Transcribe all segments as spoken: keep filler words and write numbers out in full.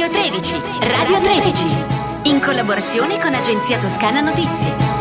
Radio tredici, Radio tredici, in collaborazione con Agenzia Toscana Notizie.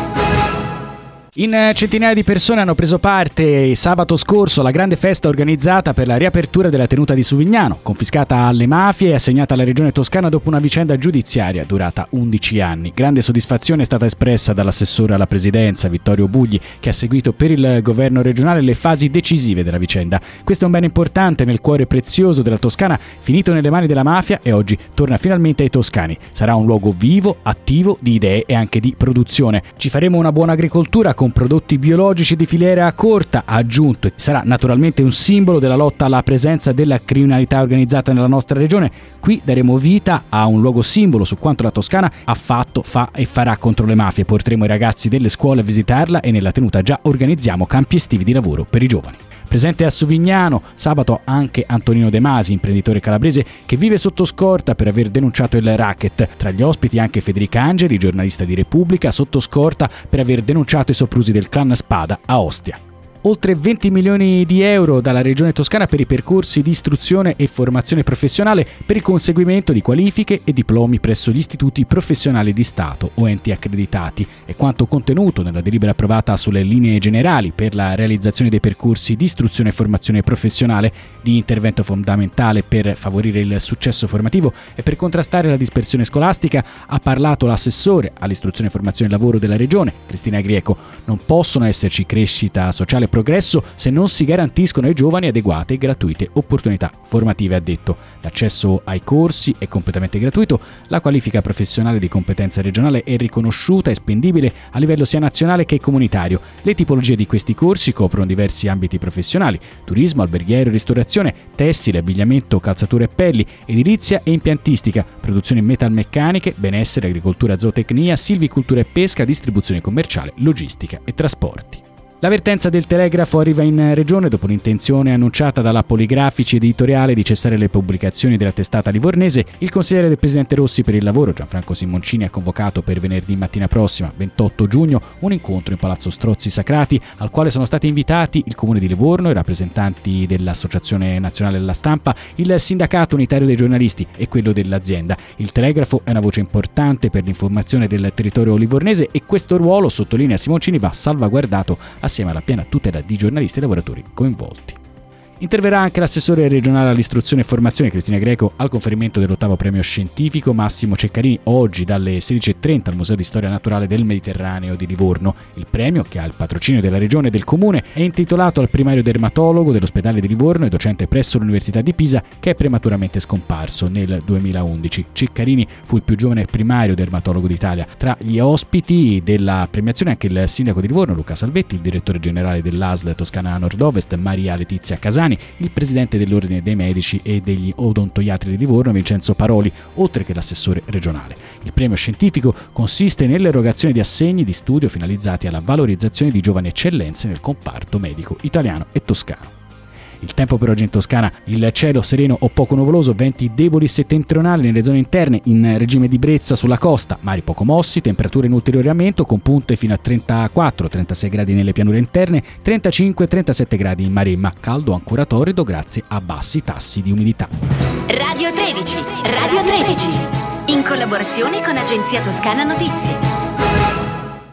In centinaia di persone hanno preso parte sabato scorso alla grande festa organizzata per la riapertura della tenuta di Suvignano, confiscata alle mafie e assegnata alla regione toscana dopo una vicenda giudiziaria durata undici anni. Grande soddisfazione è stata espressa dall'assessore alla presidenza Vittorio Bugli, che ha seguito per il governo regionale le fasi decisive della vicenda. Questo è un bene importante nel cuore prezioso della Toscana, finito nelle mani della mafia e oggi torna finalmente ai toscani. Sarà un luogo vivo, attivo, di idee e anche di produzione. Ci faremo una buona agricoltura con prodotti biologici di filiera corta, ha aggiunto. Sarà naturalmente un simbolo della lotta alla presenza della criminalità organizzata nella nostra regione. Qui daremo vita a un luogo simbolo su quanto la Toscana ha fatto, fa e farà contro le mafie. Porteremo i ragazzi delle scuole a visitarla e nella tenuta già organizziamo campi estivi di lavoro per i giovani. Presente a Suvignano sabato anche Antonino De Masi, imprenditore calabrese che vive sotto scorta per aver denunciato il racket. Tra gli ospiti anche Federica Angeli, giornalista di Repubblica, sotto scorta per aver denunciato i soprusi del clan Spada a Ostia. Oltre venti milioni di euro dalla Regione Toscana per i percorsi di istruzione e formazione professionale per il conseguimento di qualifiche e diplomi presso gli istituti professionali di Stato o enti accreditati. È quanto contenuto nella delibera approvata sulle linee generali per la realizzazione dei percorsi di istruzione e formazione professionale, di intervento fondamentale per favorire il successo formativo e per contrastare la dispersione scolastica. Ha parlato l'assessore all'istruzione e formazione e lavoro della Regione, Cristina Grieco. Non possono esserci crescita sociale progresso se non si garantiscono ai giovani adeguate e gratuite opportunità formative, ha detto. L'accesso ai corsi è completamente gratuito, la qualifica professionale di competenza regionale è riconosciuta e spendibile a livello sia nazionale che comunitario. Le tipologie di questi corsi coprono diversi ambiti professionali: turismo, alberghiero, ristorazione, tessile, abbigliamento, calzature e pelli, edilizia e impiantistica, produzioni metalmeccaniche, benessere, agricoltura, zootecnia, silvicoltura e pesca, distribuzione commerciale, logistica e trasporti. L'avvertenza del Telegrafo arriva in regione dopo l'intenzione annunciata dalla Poligrafici Editoriale di cessare le pubblicazioni della testata livornese. Il consigliere del presidente Rossi per il lavoro, Gianfranco Simoncini, ha convocato per venerdì mattina prossima, ventotto giugno, un incontro in Palazzo Strozzi Sacrati, al quale sono stati invitati il Comune di Livorno, i rappresentanti dell'Associazione Nazionale della Stampa, il Sindacato Unitario dei Giornalisti e quello dell'azienda. Il Telegrafo è una voce importante per l'informazione del territorio livornese e questo ruolo, sottolinea Simoncini, va salvaguardato assieme alla piena tutela di giornalisti e lavoratori coinvolti. Interverrà anche l'assessore regionale all'istruzione e formazione Cristina Greco al conferimento dell'ottavo premio scientifico Massimo Ceccarini oggi dalle sedici e trenta al Museo di Storia Naturale del Mediterraneo di Livorno. Il premio, che ha il patrocinio della regione e del comune, è intitolato al primario dermatologo dell'ospedale di Livorno e docente presso l'Università di Pisa, che è prematuramente scomparso nel duemilaundici. Ceccarini fu il più giovane primario dermatologo d'Italia. Tra gli ospiti della premiazione anche il sindaco di Livorno Luca Salvetti, il direttore generale dell'A S L Toscana Nord-Ovest Maria Letizia Casani, il presidente dell'Ordine dei Medici e degli Odontoiatri di Livorno Vincenzo Paroli, oltre che l'assessore regionale. Il premio scientifico consiste nell'erogazione di assegni di studio finalizzati alla valorizzazione di giovani eccellenze nel comparto medico italiano e toscano. Il tempo per oggi in Toscana: il cielo sereno o poco nuvoloso, venti deboli settentrionali nelle zone interne, in regime di brezza sulla costa, mari poco mossi, temperature in ulteriore aumento con punte fino a trentaquattro trentasei gradi nelle pianure interne, trentacinque trentasette gradi in Maremma, caldo ancora torrido grazie a bassi tassi di umidità. Radio tredici, Radio tredici, in collaborazione con Agenzia Toscana Notizie.